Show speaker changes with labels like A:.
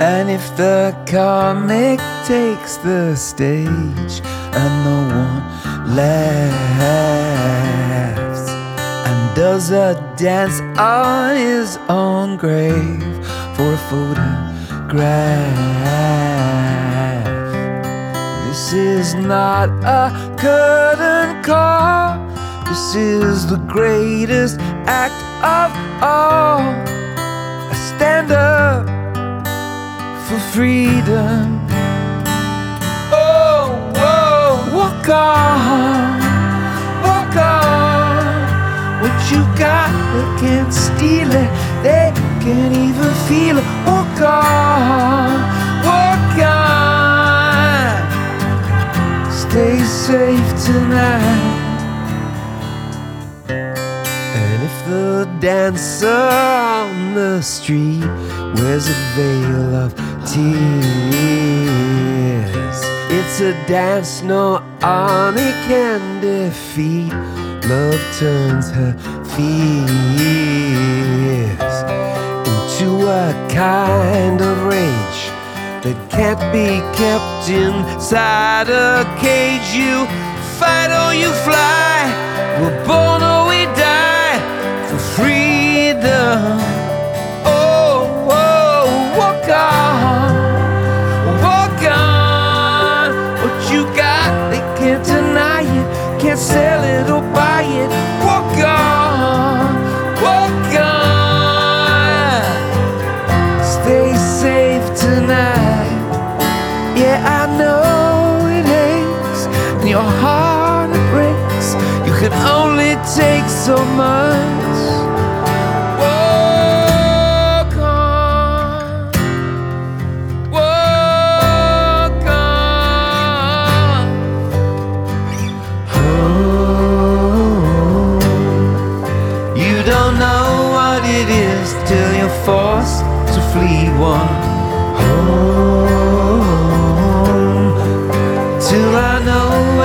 A: And if the comic takes the stage and no one laughs and does a dance on his own grave for a photograph, this is not a curtain call. This is the greatest act of all. I stand up for freedom. Oh, whoa, walk on, walk on. What you got, they can't steal it. They can't even feel it. Walk on, walk on. Stay safe tonight. And if the dancer on the street wears a veil of tears, it's a dance no army can defeat. Love turns her fears into a kind of rage that can't be kept inside a cage. You fight or you fly, we're born or we die for freedom. Oh, oh, walk on, walk on. What you got, they can't deny it, can't sell it or buy it. Walk on, walk on. Stay safe tonight. Yeah, I know it aches and your heart it breaks. You can only take so much. Walk on, walk on. Oh, you don't know what it is till you're forced to flee one home. Till I know